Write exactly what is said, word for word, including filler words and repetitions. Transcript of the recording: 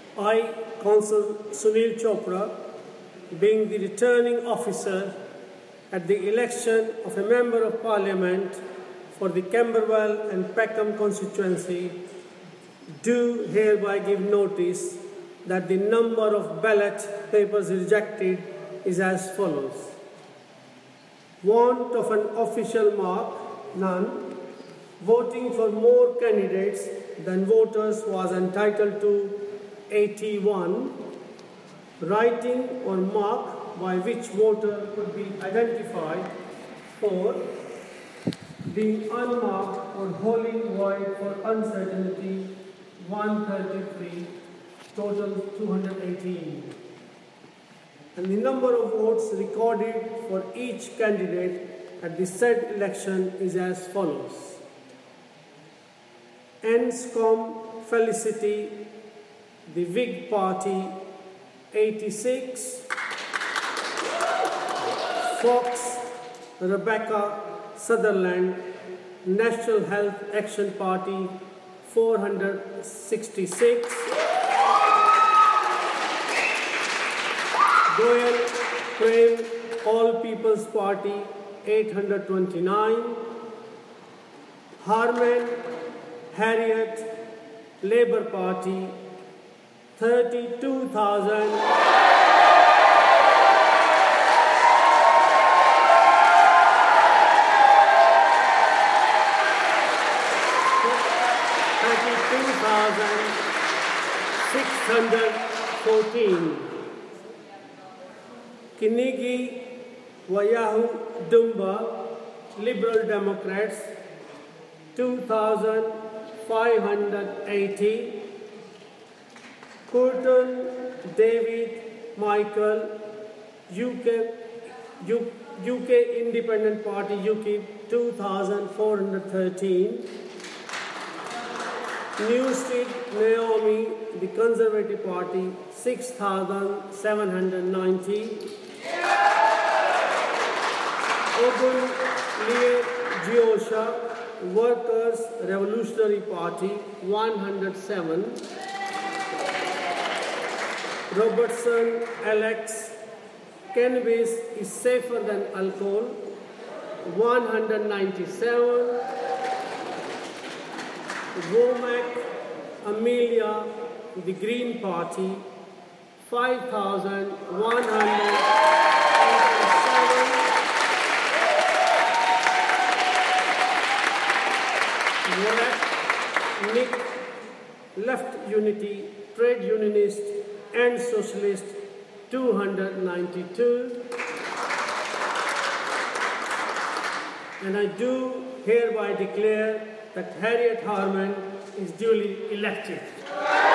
I, Councillor Sunil Chopra, being the returning officer at the election of a Member of Parliament for the Camberwell and Peckham constituency, do hereby give notice that the number of ballot papers rejected is as follows. Want of an official mark, none. Voting for more candidates than voters was entitled to, eighty-one. Writing or mark by which voter could be identified, four. Being unmarked or wholly void for uncertainty, one hundred thirty-three. Total two hundred eighteen. And the number of votes recorded for each candidate at the said election is as follows. Enscombe Felicity, the Whig Party, eighty-six. Fox Rebecca Sutherland, National Health Action Party, four hundred sixty-six. Goyal Prem, All People's Party, eight hundred twenty-nine. Harman Harriet, Labour Party, thirty-two thousand. thirty-two thousand six hundred fourteen. Kinigi Wayahu Dumba, Liberal Democrats, two thousand five hundred eighty. Curtin David Michael, U K, U, UK Independent Party, U K I P, two thousand four hundred thirteen. New Street Naomi, the Conservative Party, six thousand seven hundred ninety. Ogun Lee Giosha, Workers' Revolutionary Party, one hundred seven. Robertson Alex, Cannabis is safer than alcohol, one hundred ninety-seven. Womack Amelia, the Green Party, five thousand one hundred seven. Left, Nick, Left Unity, Trade Unionist and Socialist, two hundred ninety-two. And I do hereby declare that Harriet Harman is duly elected.